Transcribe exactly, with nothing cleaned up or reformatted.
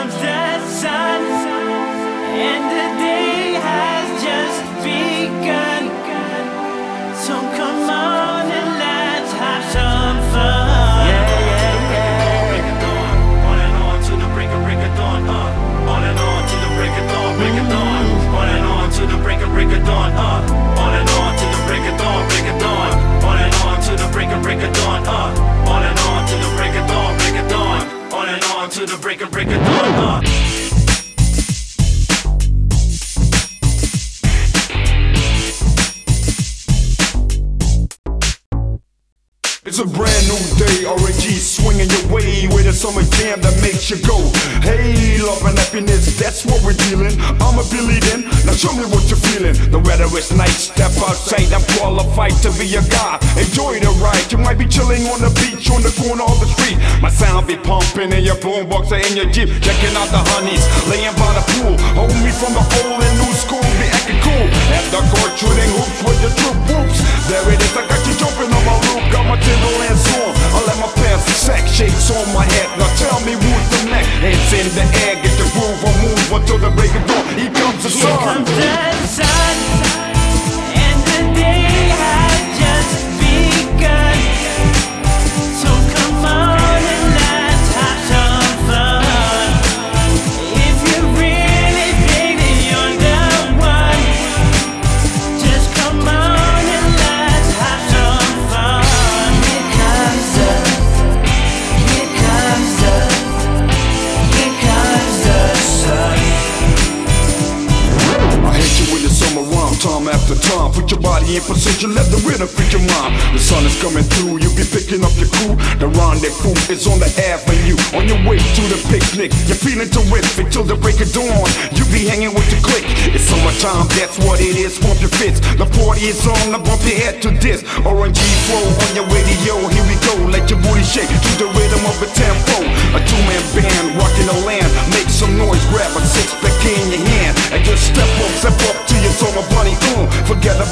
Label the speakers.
Speaker 1: comes the sun, and the day has just begun. So come on and let's have some fun.
Speaker 2: Yeah, yeah, yeah. Break of dawn, on and on to the break of break of dawn. Uh, on and on to the break of dawn, break of dawn. On and on to the break of break of dawn. Uh, on and on to the break of dawn, break of dawn. On and on to the break of break of dawn. Uh, on and on to the break of dawn, break of dawn. On and on to the break of break of dawn. Uh.
Speaker 3: It's a brand new day, R N G swinging your way with a summer jam that makes you go, hey, love and happiness, that's what we're dealing. I'm a Billy then, now show me what you're feeling. The weather is nice, step outside, I'm qualified to be a guy. Enjoy the ride, you might be chilling on the beach, on the corner of the street. My sound be pumping in your boombox or in your Jeep, checking out the honeys, laying by the pool. Hold me from the old and new school, be acting cool. At the court shooting hoops with your troop whoops. There it is, I got you jumping on my roof, got my Timberlands on. I let my pants sack, shakes on my head. Now tell me who's the next. Hands in the air, get the groove or move until the break of dawn. Here comes the
Speaker 1: Here
Speaker 3: sun.
Speaker 1: comes the sun, and the day has just begun. So come on and let's have some fun. If you really think that you're the one, just come on and let's have some fun. Here comes the, here comes the, here comes the sun.
Speaker 3: I hit you with the summer rhyme, time after time. Put your body in position, let the rhythm fit your mind. The sun is coming through, you be picking up your crew. The rendezvous is on the avenue, on your way to the picnic. You're feeling terrific till the break of dawn. You be hanging with your clique. It's summertime, that's what it is. Pump your fits. The party is on, now bump your head to this. R N G flow on your radio. Here we go, let your booty shake to the rhythm of the tempo. A two-man band rocking the land. Make some noise, grab a six-pack in your hand and just step up, step up to your summer bunny. Mm, forget